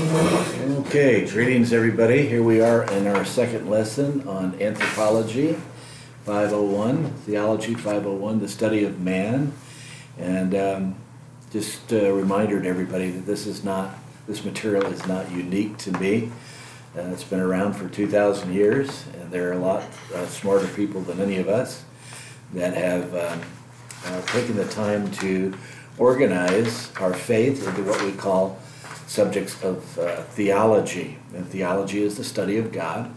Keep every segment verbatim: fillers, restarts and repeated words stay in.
Okay, greetings everybody. Here we are in our second lesson on Anthropology five oh one, Theology five oh one, the study of man. And um, just a reminder to everybody that this is not, this material is not unique to me. Uh, it's been around for two thousand years, and there are a lot uh, smarter people than any of us that have um, uh, taken the time to organize our faith into what we call subjects of uh, theology. And theology is the study of God.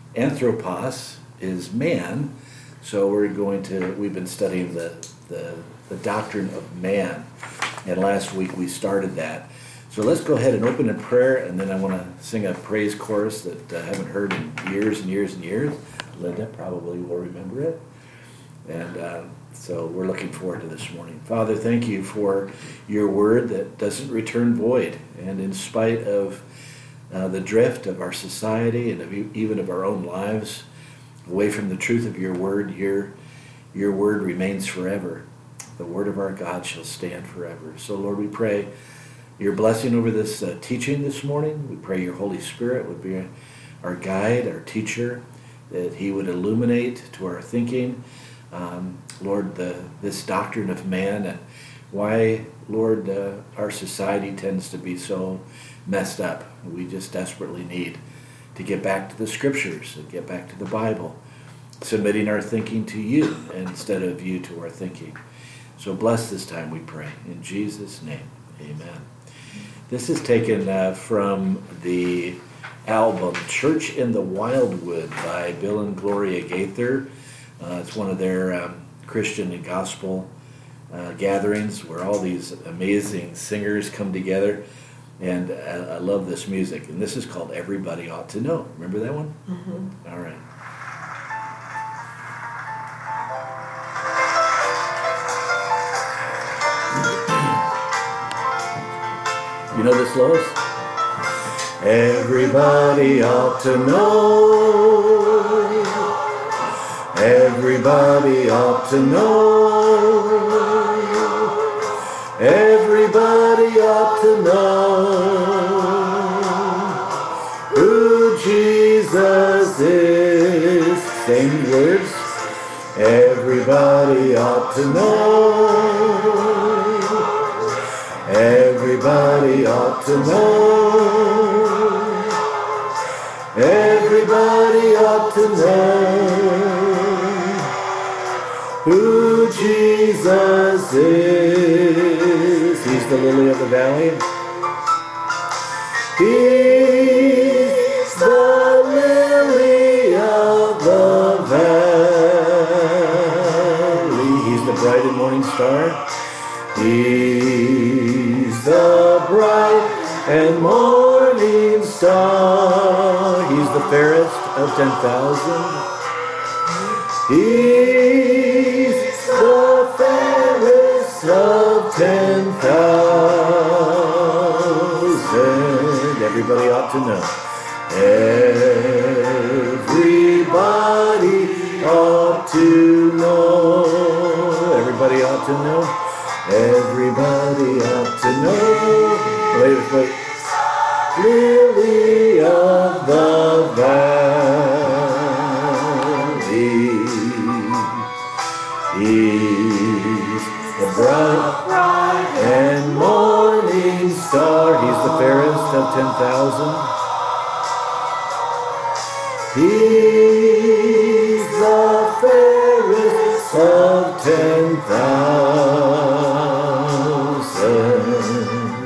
Anthropos is man. So we're going to, we've been studying the, the, the doctrine of man. And last week we started that. So let's go ahead and open in prayer, and then I want to sing a praise chorus that I haven't heard in years and years and years. Linda probably will remember it. And uh, so we're looking forward to this morning. Father, thank you for your word that doesn't return void. And in spite of uh, the drift of our society and of even of our own lives, away from the truth of your word, your, your word remains forever. The word of our God shall stand forever. So Lord, we pray your blessing over this uh, teaching this morning. We pray your Holy Spirit would be our guide, our teacher, that he would illuminate to our thinking, um, Lord, the, this doctrine of man and why, Lord, uh, our society tends to be so messed up. We just desperately need to get back to the scriptures and get back to the Bible, submitting our thinking to you instead of you to our thinking. So bless this time, we pray. In Jesus' name, amen. This is taken uh, from the album Church in the Wildwood by Bill and Gloria Gaither. Uh, it's one of their um, Christian and gospel uh, gatherings where all these amazing singers come together. And I, I love this music. And this is called Everybody Ought to Know. Remember that one? Mm-hmm. All right. You know this, Lois? Everybody ought to know. Everybody ought to know. Everybody ought to know who Jesus is. Same words. Everybody ought to know. Everybody ought to know. Everybody ought to know who Jesus is. He's the lily of the valley. He's the lily of the valley. He's the bright and morning star. He's the bright and morning star. He's the fairest of ten thousand. He's the fairest of ten thousand. Everybody ought to know. Everybody ought to know. Everybody ought to know. Everybody ought to know. Wait, wait. Lily of the valley. He's the bright and morning star. He's the fairest of ten thousand. He's the fairest of ten thousand.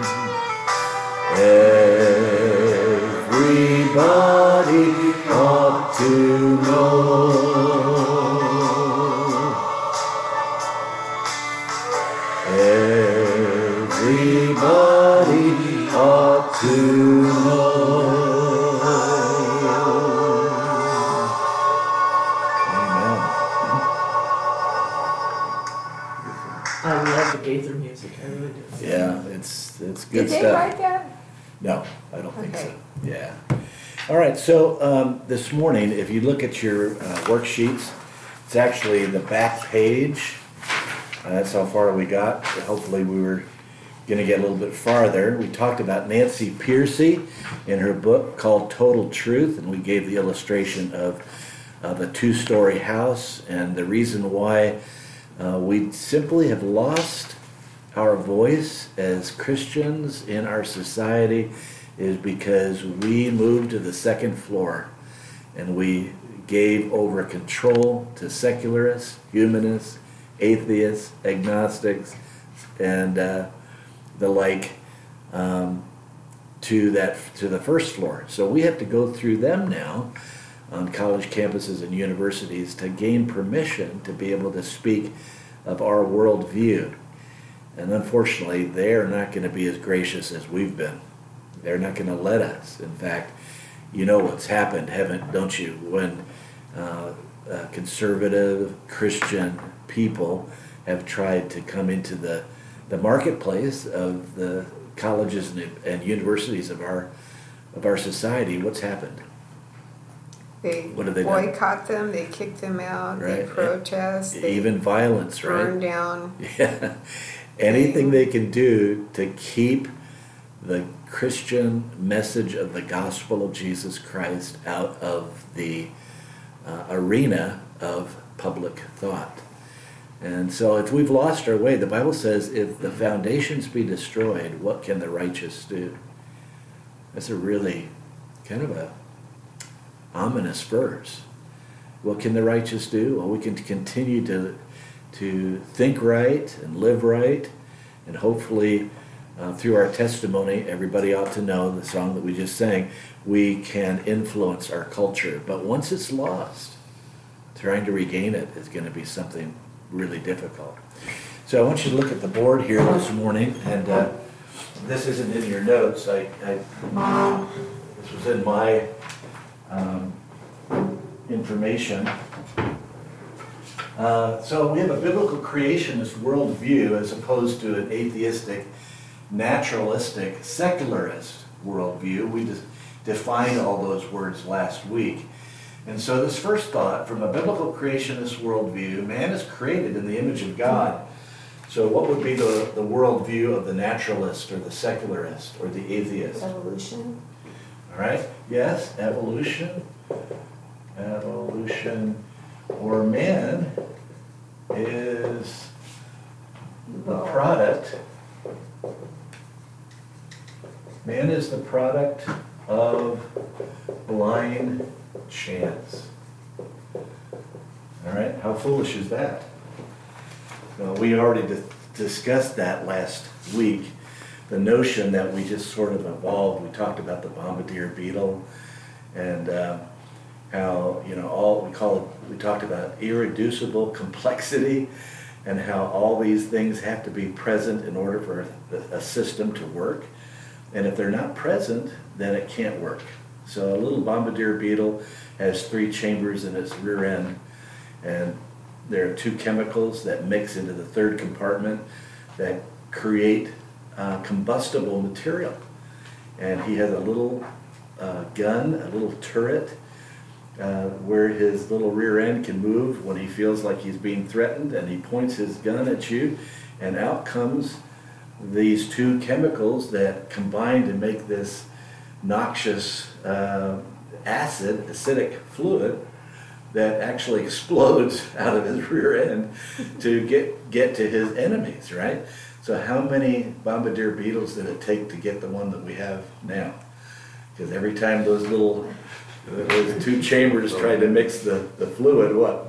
Everybody ought to know. Everybody ought to know. Amen. I love the Gaither music. I really do. Yeah, it's it's good Did they stuff. write that? No, I don't think Okay. so. Yeah. All right. So um, this morning, if you look at your uh, worksheets, it's actually the back page. Uh, that's how far we got. Hopefully, we were going to get a little bit farther. We talked about Nancy Pearcey in her book called Total Truth, and we gave the illustration of, of a two-story house, and the reason why uh, we simply have lost our voice as Christians in our society is because we moved to the second floor and we gave over control to secularists, humanists, atheists, agnostics, and uh, the like um, to that to the first floor. So we have to go through them now on college campuses and universities to gain permission to be able to speak of our worldview. And unfortunately, they're not going to be as gracious as we've been. They're not going to let us. In fact, you know what's happened, haven't, don't you? When uh, uh, conservative Christian people have tried to come into the, the marketplace of the colleges and, and universities of our of our society, what's happened? They What have they done? boycott them, they kick them out, they Right. protest, they Even violence, right? burn down. Yeah. Anything they can do to keep the Christian message of the gospel of Jesus Christ out of the uh, arena of public thought. And so if we've lost our way, the Bible says, if the foundations be destroyed, what can the righteous do? That's a really kind of a ominous verse. What can the righteous do? Well, we can continue to to think right and live right, and hopefully uh, through our testimony, everybody ought to know the song that we just sang, we can influence our culture. But once it's lost, trying to regain it is going to be something really difficult. So I want you to look at the board here this morning, and uh, this isn't in your notes. I, I this was in my um, information. Uh, so we have a biblical creationist worldview as opposed to an atheistic, naturalistic, secularist worldview. We just defined all those words last week. And so this first thought, from a biblical creationist worldview, man is created in the image of God. So what would be the, the worldview of the naturalist or the secularist or the atheist? Evolution. All right? Yes, evolution. Evolution. Or man is the product. Man is the product of blind chance. All right? How foolish is that? Well, we already di- discussed that last week. The notion that we just sort of evolved. We talked about the bombardier beetle and uh, how, you know, all we call it, we talked about irreducible complexity and how all these things have to be present in order for a, a system to work. And if they're not present, then it can't work. So a little bombardier beetle has three chambers in its rear end, and there are two chemicals that mix into the third compartment that create uh, combustible material. And he has a little uh, gun, a little turret, uh, where his little rear end can move when he feels like he's being threatened, and he points his gun at you, and out comes these two chemicals that combine to make this noxious uh, acid, acidic fluid that actually explodes out of his rear end to get get to his enemies, right? So how many bombardier beetles did it take to get the one that we have now? Because every time those little those two chambers tried to mix the, the fluid, what?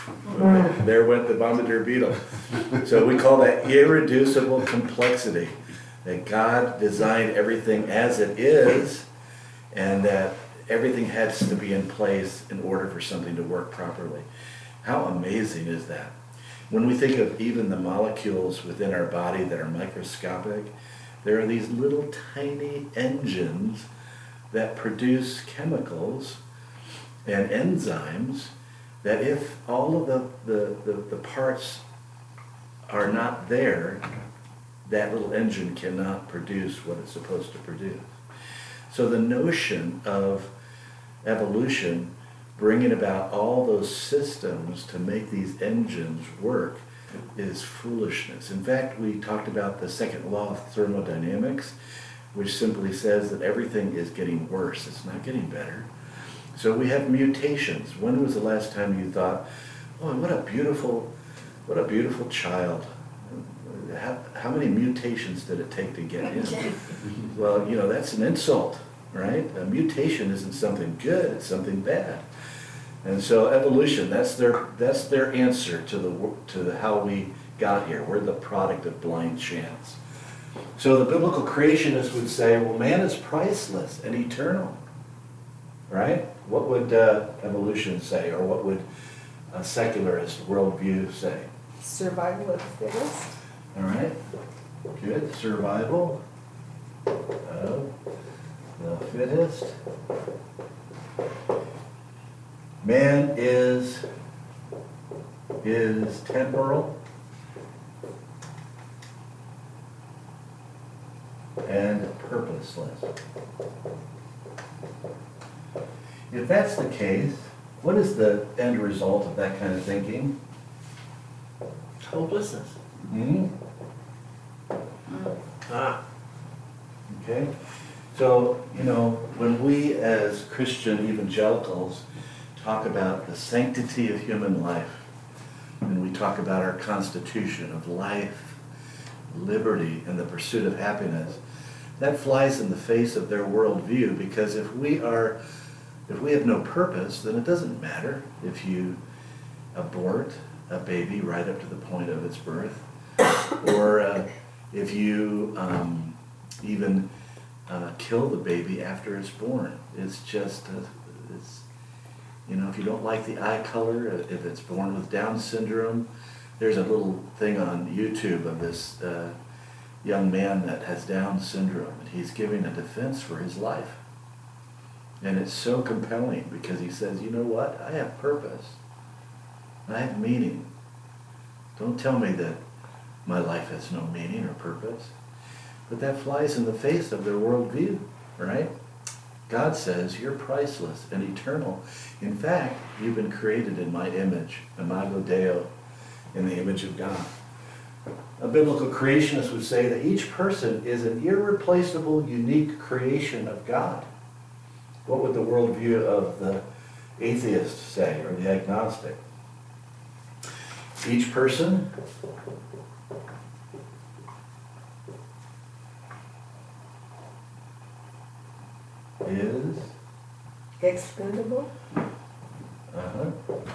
There went the bombardier beetle. So we call that irreducible complexity, that God designed everything as it is, and that everything has to be in place in order for something to work properly. How amazing is that? When we think of even the molecules within our body that are microscopic, there are these little tiny engines that produce chemicals and enzymes that if all of the, the, the, the parts are not there, that little engine cannot produce what it's supposed to produce. So the notion of evolution bringing about all those systems to make these engines work is foolishness. In fact, we talked about the second law of thermodynamics, which simply says that everything is getting worse. It's not getting better. So we have mutations. When was the last time you thought, oh, what a beautiful, what a beautiful child. How, how many mutations did it take to get him? Well, you know, that's an insult, right? A mutation isn't something good, it's something bad. And so evolution, that's their that's their answer to the to the how we got here. We're the product of blind chance. So the biblical creationists would say, well, man is priceless and eternal, right? What would uh, evolution say, or what would a secularist worldview say? Survival of the fittest. All right, good. Survival of the fittest. Man is is temporal and purposeless. If that's the case, what is the end result of that kind of thinking? Hopelessness. Hmm? Ah. Okay? So, you know, when we as Christian evangelicals talk about the sanctity of human life, and we talk about our constitution of life, liberty, and the pursuit of happiness, that flies in the face of their worldview, because if we are, if we have no purpose, then it doesn't matter if you abort a baby right up to the point of its birth, or uh, if you um, even uh, kill the baby after it's born. It's just, uh, it's, you know, if you don't like the eye color, if it's born with Down syndrome, there's a little thing on YouTube of this uh, young man that has Down syndrome, and he's giving a defense for his life. And it's so compelling because he says, you know what, I have purpose. I have meaning. Don't tell me that my life has no meaning or purpose. But that flies in the face of their worldview, right? God says you're priceless and eternal. In fact, you've been created in my image, imago Dei, in the image of God. A biblical creationist would say that each person is an irreplaceable, unique creation of God. What would the worldview of the atheist say, or the agnostic? Each person is Expendable. uh-huh,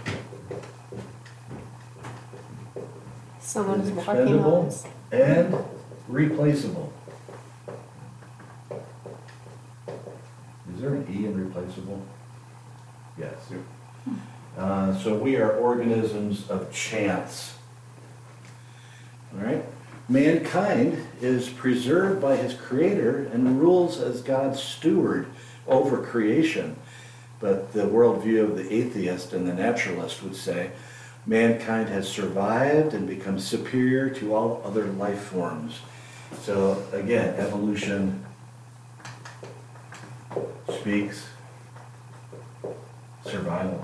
Someone is is walking on expendable us. and replaceable. Is there an E in replaceable? Yes. Uh, so we are organisms of chance. All right? Mankind is preserved by his creator and rules as God's steward over creation. But the worldview of the atheist and the naturalist would say mankind has survived and become superior to all other life forms. So again, evolution speaks survival.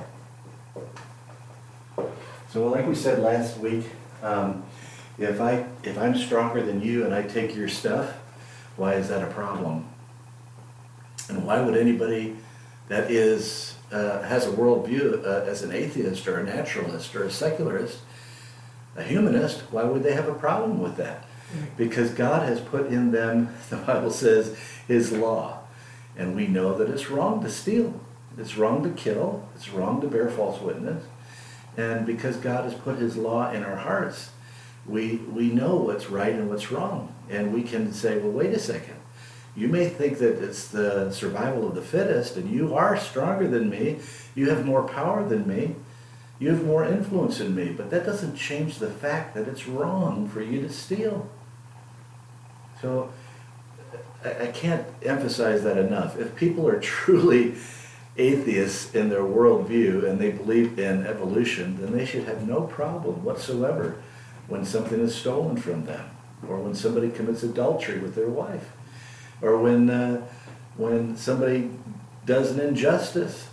So like we said last week, um, if I if I'm stronger than you and I take your stuff, why is that a problem? And why would anybody that is uh, has a worldview uh, as an atheist or a naturalist or a secularist, a humanist, why would they have a problem with that? Because God has put in them, the Bible says, his law. And we know that it's wrong to steal. It's wrong to kill. It's wrong to bear false witness. And because God has put his law in our hearts, we we know what's right and what's wrong. And we can say, well, wait a second. You may think that it's the survival of the fittest, and you are stronger than me. You have more power than me. You have more influence than me. But that doesn't change the fact that it's wrong for you to steal. So I, I can't emphasize that enough. If people are truly atheists in their worldview and they believe in evolution, then they should have no problem whatsoever when something is stolen from them, or when somebody commits adultery with their wife, or when uh, when somebody does an injustice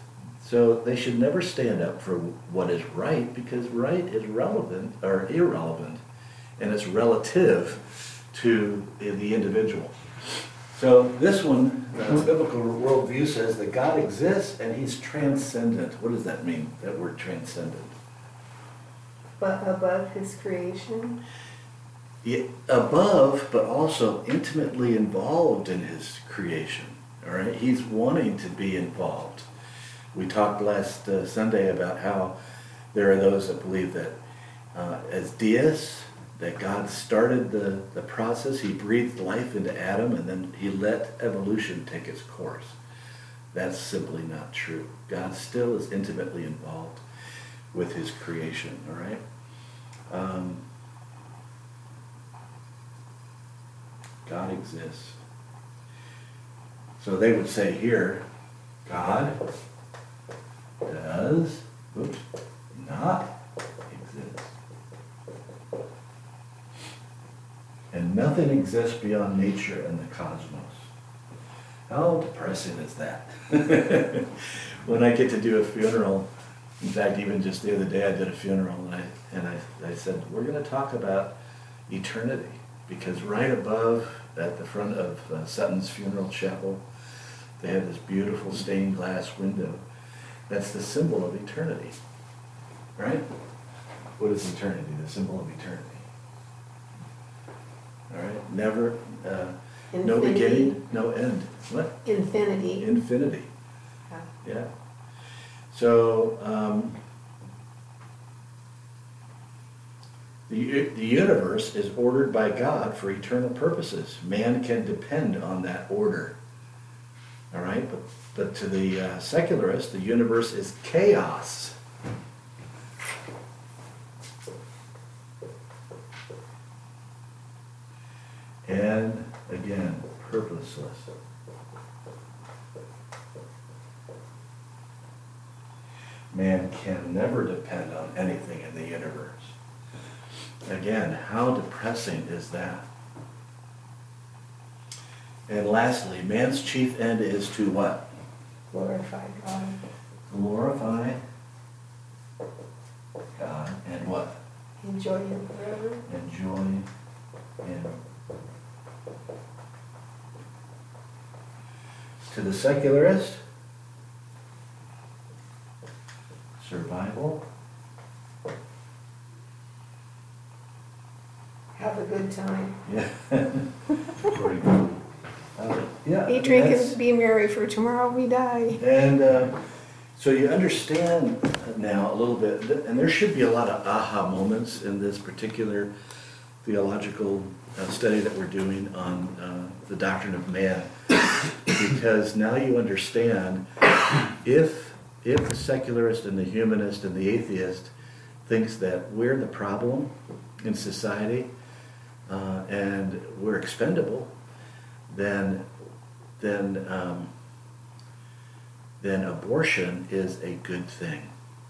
So they should never stand up for what is right, because right is relevant or irrelevant, and it's relative to the individual. So this one, uh, biblical worldview says that God exists and he's transcendent. What does that mean, that word transcendent? But above his creation? Yeah, above, but also intimately involved in his creation. All right, he's wanting to be involved. We talked last uh, Sunday about how there are those that believe that uh, as deists, that God started the, the process, he breathed life into Adam, and then he let evolution take its course. That's simply not true. God still is intimately involved with his creation, all right? Um, God exists. So they would say here, God does, oops, not exist. And nothing exists beyond nature and the cosmos. How depressing is that? When I get to do a funeral, in fact, even just the other day I did a funeral, and I, and I, I said, we're going to talk about eternity. Because right above, at the front of uh, Sutton's Funeral Chapel, they have this beautiful stained glass window. That's the symbol of eternity. Right? What is eternity? The symbol of eternity. All right? Never, uh, no Infinity. beginning, no end. What? Infinity. Infinity. Yeah. Yeah. So, um, the, the universe is ordered by God for eternal purposes. Man can depend on that order. All right? But, but to the uh, secularist, the universe is chaos. And again, purposeless. Man can never depend on anything in the universe. Again, how depressing is that? And lastly, man's chief end is to what? Glorify God. Glorify God and what? Enjoy him forever. Enjoy Him. To the secularist, survival. Have a good time. Yeah. Very good. Uh, yeah. Eat, drink, that's- and be merry, for tomorrow we die. And uh, so you understand now a little bit, and there should be a lot of aha moments in this particular theological uh, study that we're doing on uh, the doctrine of man, because now you understand if if the secularist and the humanist and the atheist thinks that we're the problem in society uh, and we're expendable, then then um, then abortion is a good thing.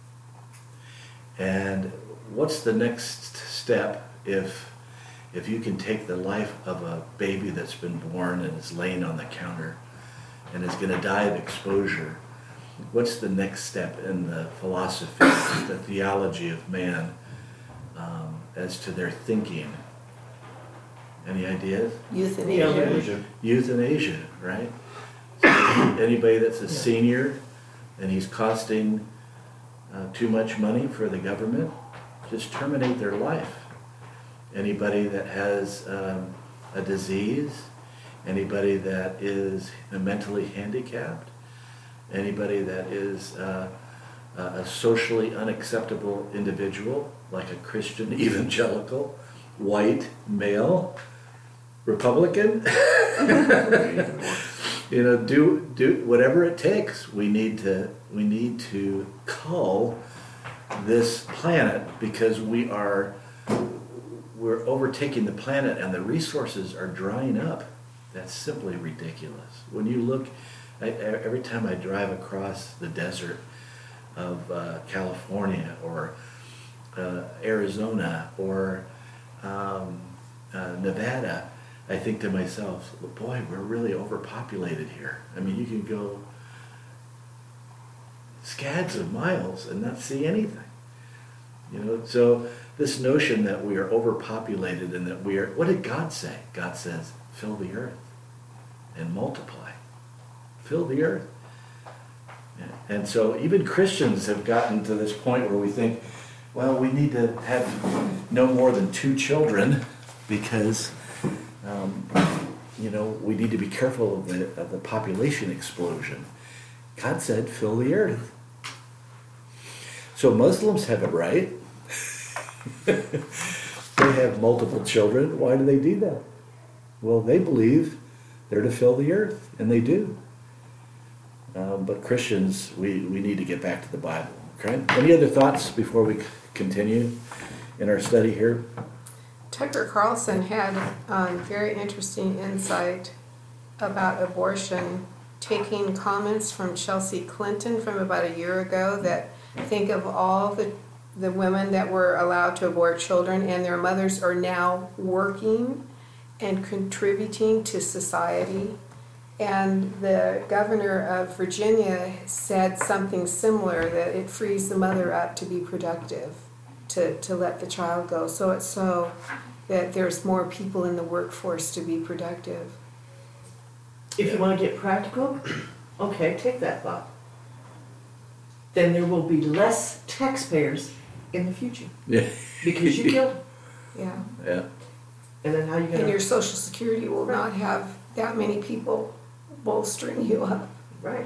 And what's the next step if if you can take the life of a baby that's been born and is laying on the counter and is going to die of exposure? What's the next step in the philosophy, the theology of man um, as to their thinking? Any ideas? Euthanasia. Euthanasia, right? So anybody that's a senior and he's costing uh, too much money for the government, just terminate their life. Anybody that has um, a disease, anybody that is mentally handicapped, anybody that is uh, a socially unacceptable individual, like a Christian evangelical, white, male, Republican, you know, do do whatever it takes. We need to we need to cull this planet because we are we're overtaking the planet and the resources are drying up. That's simply ridiculous. When you look, I, every time I drive across the desert of uh, California or uh, Arizona or um, uh, Nevada, I think to myself, boy, we're really overpopulated here. I mean, you can go scads of miles and not see anything. You know, so this notion that we are overpopulated and that we are, what did God say? God says, fill the earth and multiply. Fill the earth. And so even Christians have gotten to this point where we think, well, we need to have no more than two children because, um, you know, we need to be careful of the, of the population explosion. God said, fill the earth. So Muslims have it right. They have multiple children. Why do they do that? Well, they believe they're to fill the earth, and they do. Um, but Christians, we, we need to get back to the Bible. Okay? Any other thoughts before we c- continue in our study here? Tucker Carlson had um, very interesting insight about abortion, taking comments from Chelsea Clinton from about a year ago that think of all the the women that were allowed to abort children and their mothers are now working and contributing to society. And the governor of Virginia said something similar, that it frees the mother up to be productive, to, to let the child go. So it's so that there's more people in the workforce to be productive. If you want to get practical, okay, take that thought. Then there will be less taxpayers in the future Yeah. because you killed them. Yeah. Yeah. And then how you And gonna? your Social Security will not have that many people bolstering you up. Right.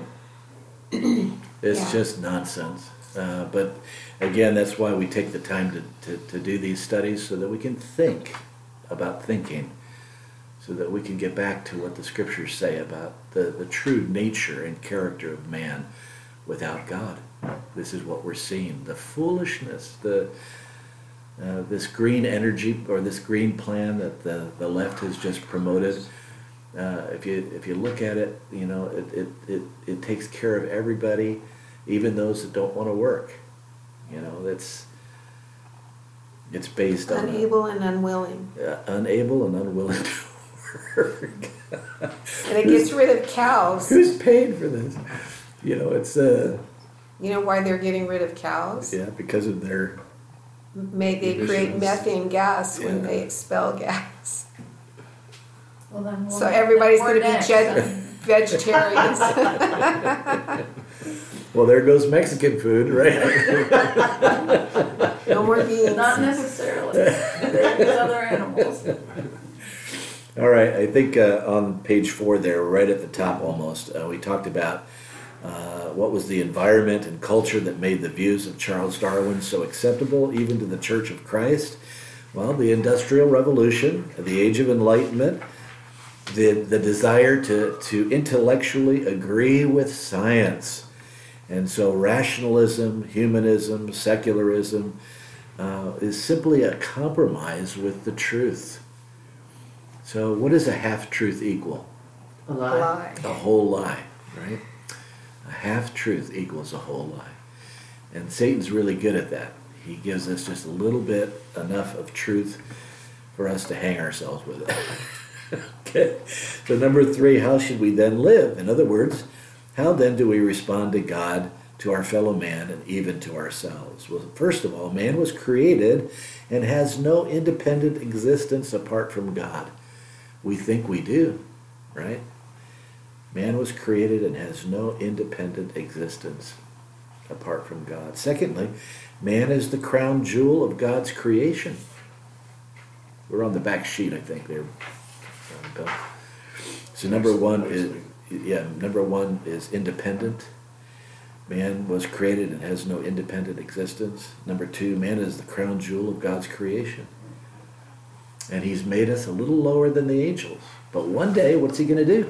It's Yeah. just nonsense. Uh, but again, that's why we take the time to, to, to do these studies so that we can think about thinking, so that we can get back to what the scriptures say about the, the true nature and character of man without God. This is what we're seeing. The foolishness, the uh, this green energy or this green plan that the, the left has just promoted. Uh, if you if you look at it, you know, it, it, it, it takes care of everybody, even those that don't want to work. You know, that's it's based on Unable and unwilling. uh, unable and unwilling to work. And it gets rid of cows. Who's paying for this? You know, it's uh You know why they're getting rid of cows? yeah, because of their May they create Emissions. methane gas when Yeah. they expel gas. Well, then we'll So everybody's we're going to be next, jet- then. vegetarians. well, there goes Mexican food, right? No more beans. Not necessarily. There's other animals. All right, I think uh, on page four there, right at the top almost, uh, we talked about uh, what was the environment and culture that made the views of Charles Darwin so acceptable even to the Church of Christ. Well, the Industrial Revolution, the Age of Enlightenment, the, the desire to, to intellectually agree with science. And so rationalism, humanism, secularism uh, is simply a compromise with the truth. So what does a half-truth equal? A A lie. lie. A whole lie, right? A half-truth equals a whole lie. And Satan's really good at that. He gives us just a little bit, enough of truth for us to hang ourselves with it. Okay. So number three, how should we then live? In other words, how then do we respond to God, to our fellow man, and even to ourselves? Well, first of all, man was created and has no independent existence apart from God. We think we do, right? Man was created and has no independent existence apart from God. Secondly, man is the crown jewel of God's creation. We're on the back sheet, I think, there. Bill. So number one is, yeah, number one is independent. Man was created and has no independent existence. Number two, man is the crown jewel of God's creation. And he's made us a little lower than the angels. But one day, what's he going to do?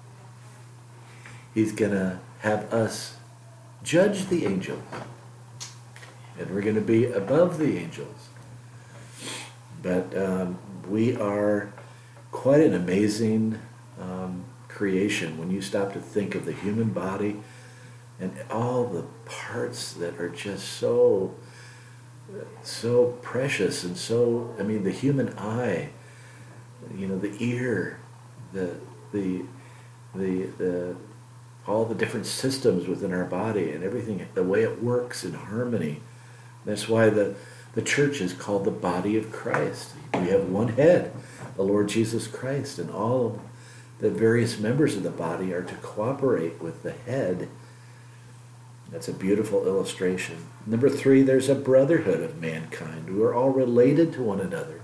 He's going to have us judge the angels. And we're going to be above the angels. But um, we are quite an amazing um, creation when you stop to think of the human body and all the parts that are just so, so precious and so, I mean, the human eye, you know, the ear, the, the, the, the, all the different systems within our body and everything, the way it works in harmony. That's why the, the church is called the body of Christ. We have one head, the Lord Jesus Christ, and all of the various members of the body are to cooperate with the head. That's a beautiful illustration. Number three, there's a brotherhood of mankind. We're all related to one another.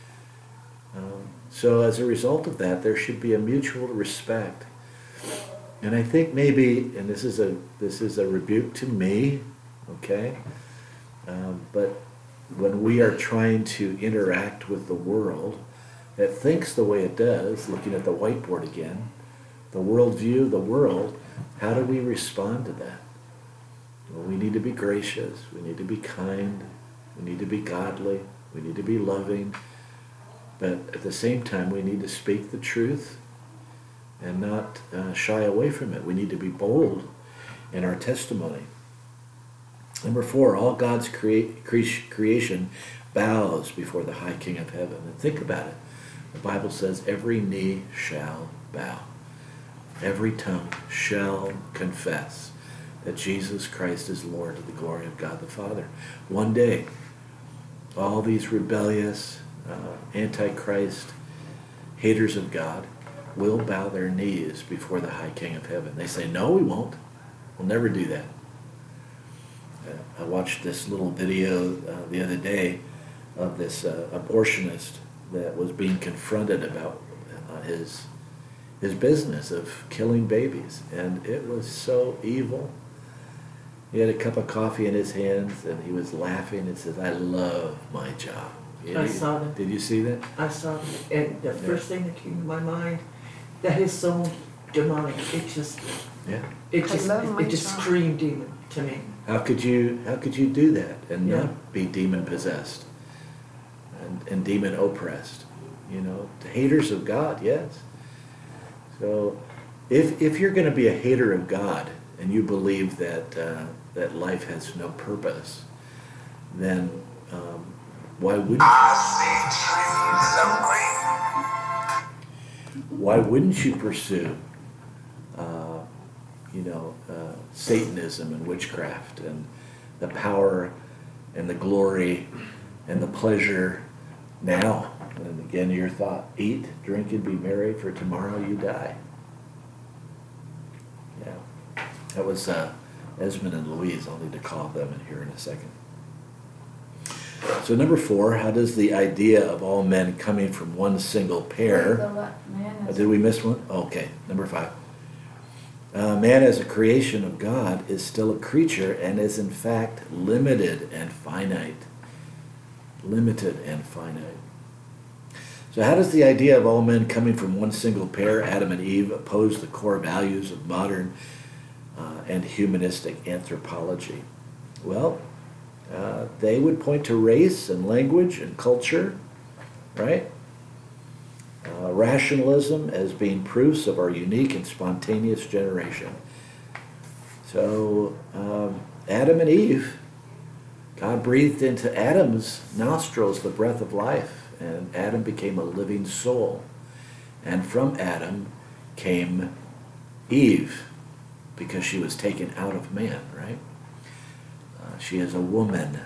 Um, so as a result of that, there should be a mutual respect. And I think maybe, and this is a this is a rebuke to me, okay? Um, but when we are trying to interact with the world that thinks the way it does, looking at the whiteboard again, the worldview of the world, how do we respond to that? Well, we need to be gracious, we need to be kind, we need to be godly, we need to be loving, but at the same time we need to speak the truth and not uh, shy away from it. We need to be bold in our testimony. Number four, all God's crea- cre- creation bows before the high King of heaven. And think about it. The Bible says every knee shall bow. Every tongue shall confess that Jesus Christ is Lord to the glory of God the Father. One day, all these rebellious, uh, antichrist, haters of God will bow their knees before the high King of heaven. They say, no, we won't. We'll never do that. Uh, I watched this little video uh, the other day of this uh, abortionist that was being confronted about uh, his his business of killing babies, and it was so evil. He had a cup of coffee in his hands, and he was laughing and says, I love my job. I saw that. Did you see that? I saw it, and the first thing that came to my mind, that is so demonic. It just, Yeah. it I just, love my it just job. screamed demon to me. How could you how could you do that and Yeah. not be demon possessed and, and demon oppressed? You know, the haters of God, yes. So if if you're going to be a hater of God and you believe that uh, that life has no purpose, then um, why wouldn't you, why wouldn't you pursue uh, you know uh, Satanism and witchcraft and the power and the glory and the pleasure now? And again, your thought: eat, drink, and be merry, for tomorrow you die. Yeah, that was uh, Esmond and Louise. I'll need to call them in here in a second. So number four, how does the idea of all men coming from one single pair... The left man Uh, is- did we miss one? Okay, number five. Uh, man as a creation of God is still a creature and is in fact limited and finite. Limited and finite. So how does the idea of all men coming from one single pair, Adam and Eve, oppose the core values of modern uh, and humanistic anthropology? Well, uh, they would point to race and language and culture, right? Uh, rationalism as being proofs of our unique and spontaneous generation. So um, Adam and Eve, God breathed into Adam's nostrils the breath of life, and Adam became a living soul. And from Adam came Eve, because she was taken out of man, right? Uh, she is a woman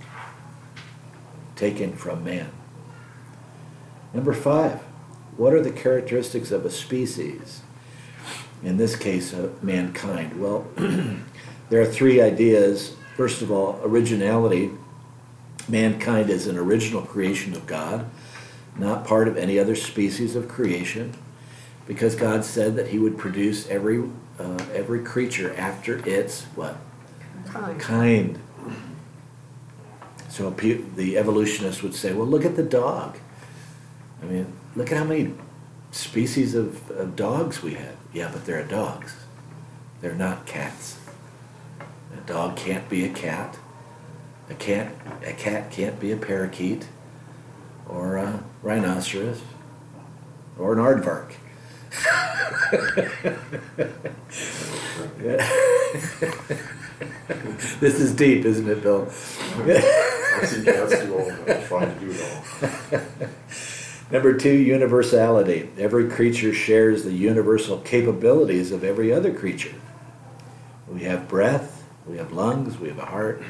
taken from man. Number five, what are the characteristics of a species? In this case, uh, mankind. Well, there are three ideas. First of all, originality. Mankind is an original creation of God, not part of any other species of creation, because God said that he would produce every uh, every creature after its what? Kind. Kind. So pe- the evolutionists would say, well, look at the dog. I mean, look at how many species of, of dogs we have. Yeah, but they're dogs. They're not cats. A dog can't be a cat. A cat, a cat can't be a parakeet, or a rhinoceros, or an aardvark. This is deep, isn't it, Bill? I see cats do all that, trying to do it all. Number two, universality. Every creature shares the universal capabilities of every other creature. We have breath, we have lungs, we have a heart.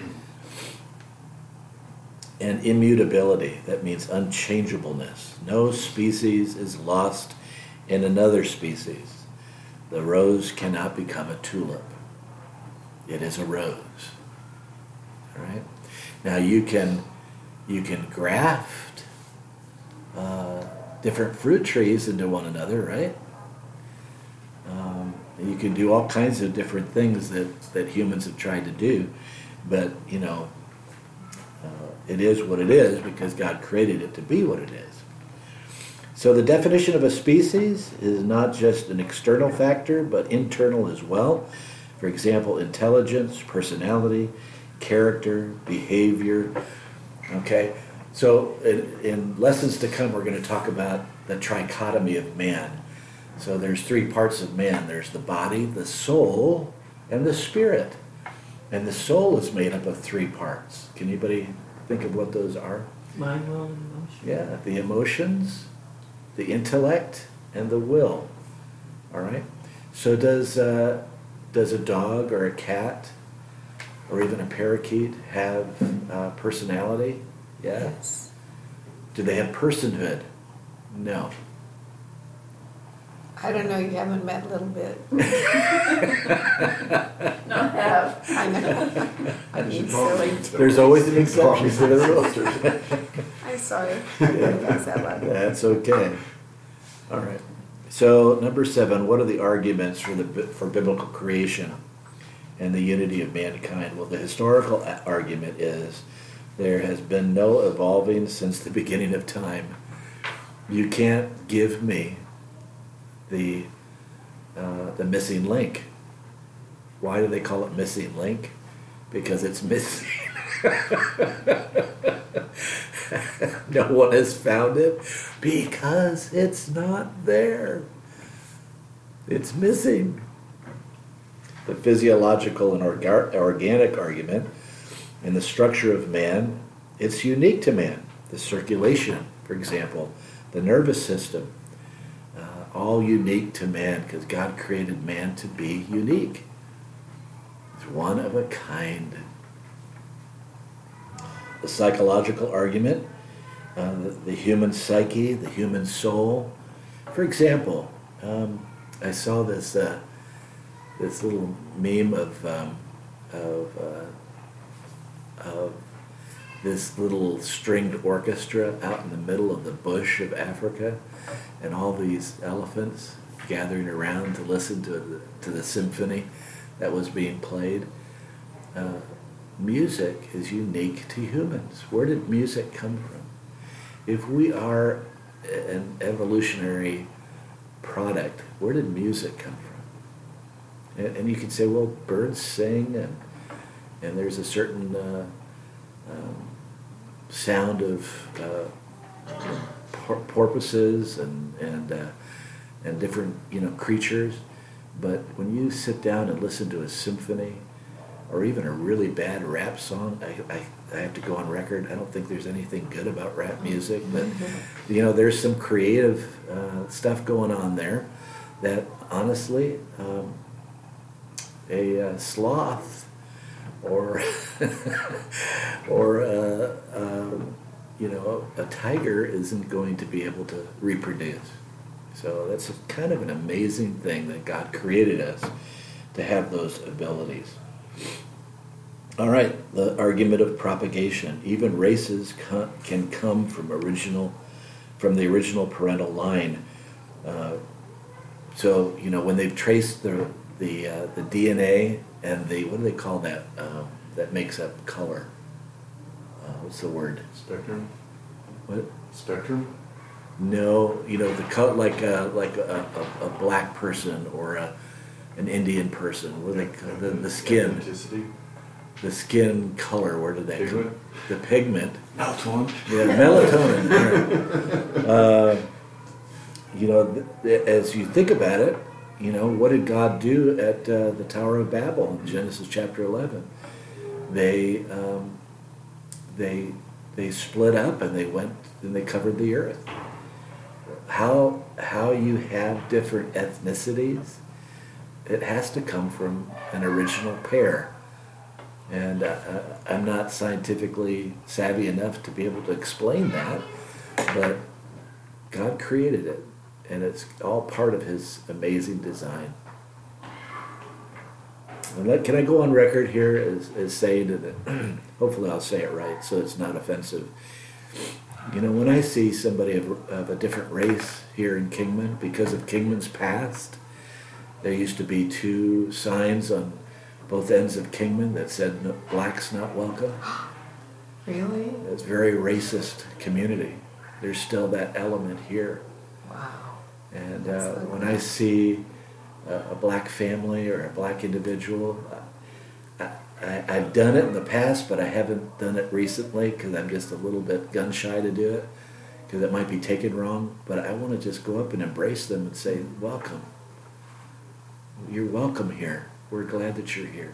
And immutability, that means unchangeableness. No species is lost in another species. The rose cannot become a tulip. It is a rose. All right? Now you can you can graft uh, different fruit trees into one another, right? Um, you can do all kinds of different things that, that humans have tried to do, but you know, uh, it is what it is because God created it to be what it is. So the definition of a species is not just an external factor, but internal as well. For example, intelligence, personality, character, behavior. Okay, so in, in lessons to come, we're going to talk about the trichotomy of man. So there's three parts of man. There's the body, the soul, and the spirit. And the soul is made up of three parts. Can anybody think of what those are? Mind, will, and emotion. Yeah, the emotions, the intellect, and the will. All right. So does uh, does a dog or a cat or even a parakeet have uh, personality? Yeah. Yes. Do they have personhood? No. I don't know, you haven't met a little bit. Not have. I know. I'm being silly. There's always an exception to the rule. I'm sorry. I didn't guess that one. That's okay. All right. So number seven, what are the arguments for the for biblical creation and the unity of mankind? Well, the historical a- argument is there has been no evolving since the beginning of time. You can't give me the uh, the missing link. Why do they call it missing link? Because it's missing. No one has found it because it's not there. It's missing. The physiological and orga- organic argument in the structure of man, it's unique to man. The circulation, for example, the nervous system, uh, all unique to man because God created man to be unique. It's one of a kind. The psychological argument, uh, the, the human psyche, the human soul. For example, um, I saw this uh, this little meme of um, of uh, of this little stringed orchestra out in the middle of the bush of Africa, and all these elephants gathering around to listen to the, to the symphony that was being played. Uh, music is unique to humans. Where did music come from? If we are an evolutionary product, where did music come from? And, and you could say, well, birds sing, and and there's a certain uh, um, sound of uh, por- porpoises and and uh, and different you know creatures. But when you sit down and listen to a symphony, or even a really bad rap song, I, I, I have to go on record. I don't think there's anything good about rap music, but you know, there's some creative uh, stuff going on there that honestly, um, a uh, sloth or or uh, um, you know, a tiger isn't going to be able to reproduce. So that's a, kind of an amazing thing that God created us to have those abilities. All right, the argument of propagation. Even races co- can come from original, from the original parental line. Uh, so you know when they've traced the the uh, the D N A and the what do they call that uh, that makes up color? Uh, what's the word? Spectrum? What? Spectrum? No, you know the color like a, like a, a, a black person or a, an Indian person. What do they call the, the skin? Ethnicity? The skin color, where did that Pigment? come? The pigment. Melatonin? Yeah, melatonin. Right. Uh, you know, th- as you think about it, you know, what did God do at uh, the Tower of Babel in Genesis chapter eleven? They um, they they split up and they went and they covered the earth. How how you have different ethnicities it has to come from an original pair. And uh, I'm not scientifically savvy enough to be able to explain that, but God created it, and it's all part of his amazing design. And let, can I go on record here as, as saying that, hopefully I'll say it right so it's not offensive. You know, when I see somebody of, of a different race here in Kingman, because of Kingman's past, there used to be two signs on both ends of Kingman that said, no, "Black's not welcome." Really? It's a very racist community. There's still that element here. Wow. And That's uh, ugly. when I see a, a black family or a black individual, I, I, I've done it in the past, but I haven't done it recently because I'm just a little bit gun shy to do it because it might be taken wrong. But I want to just go up and embrace them and say, "Welcome. You're welcome here. We're glad that you're here."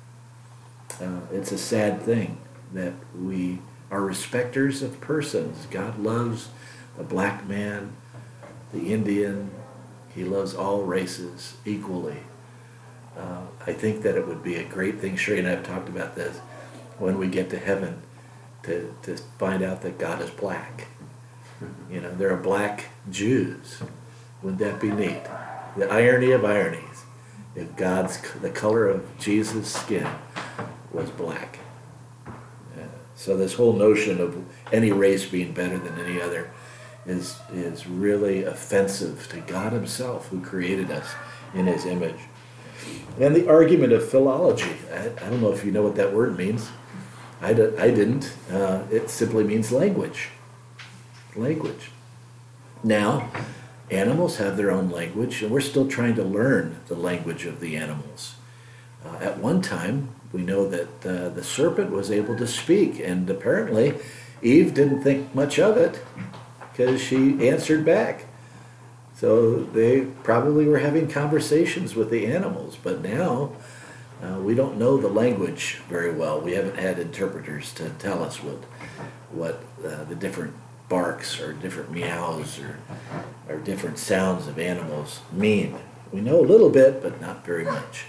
Uh, it's a sad thing that we are respecters of persons. God loves the black man, the Indian. He loves all races equally. Uh, I think that it would be a great thing, Sherry and I have talked about this, when we get to heaven, to, to find out that God is black. You know, there are black Jews. Wouldn't that be neat? The irony of ironies. If God's, the color of Jesus' skin was black. Uh, so this whole notion of any race being better than any other is, is really offensive to God himself, who created us in his image. And the argument of philology. I, I don't know if you know what that word means. I, d- I didn't. Uh, it simply means language. Language. Now, animals have their own language, and we're still trying to learn the language of the animals. Uh, at one time, we know that uh, the serpent was able to speak, and apparently Eve didn't think much of it because she answered back. So they probably were having conversations with the animals, but now uh, we don't know the language very well. We haven't had interpreters to tell us what, what uh, the different barks or different meows or, or different sounds of animals mean. We know a little bit, but not very much.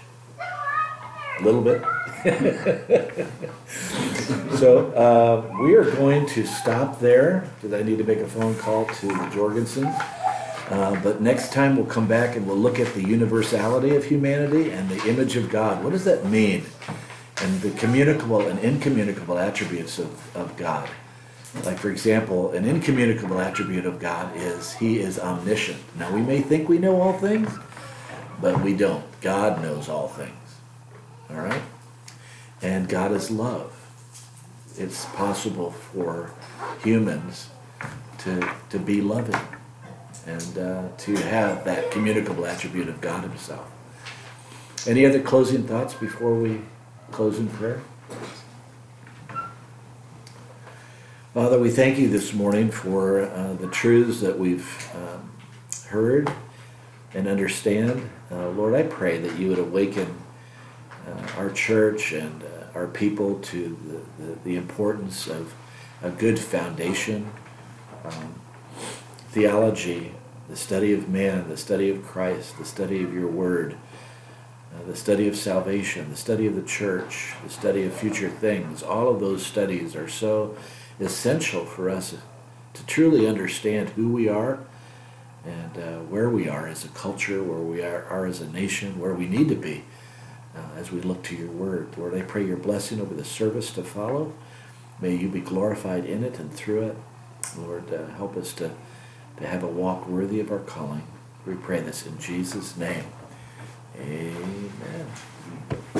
A little bit. So uh, we are going to stop there because I need to make a phone call to the Jorgensen. Uh, but next time we'll come back and we'll look at the universality of humanity and the image of God. What does that mean? And the communicable and incommunicable attributes of, of God. Like, for example, an incommunicable attribute of God is he is omniscient. Now, we may think we know all things, but we don't. God knows all things. All right? And God is love. It's possible for humans to, to be loving and uh, to have that communicable attribute of God himself. Any other closing thoughts before we close in prayer? Father, we thank you this morning for uh, the truths that we've um, heard and understand. Uh, Lord, I pray that you would awaken uh, our church and uh, our people to the, the, the importance of a good foundation, um, theology, the study of man, the study of Christ, the study of your word, uh, the study of salvation, the study of the church, the study of future things. All of those studies are so essential for us to truly understand who we are and uh, where we are as a culture, where we are, are as a nation, where we need to be uh, as we look to your word. Lord, I pray your blessing over the service to follow. May you be glorified in it and through it. Lord, uh, help us to, to have a walk worthy of our calling. We pray this in Jesus' name. Amen.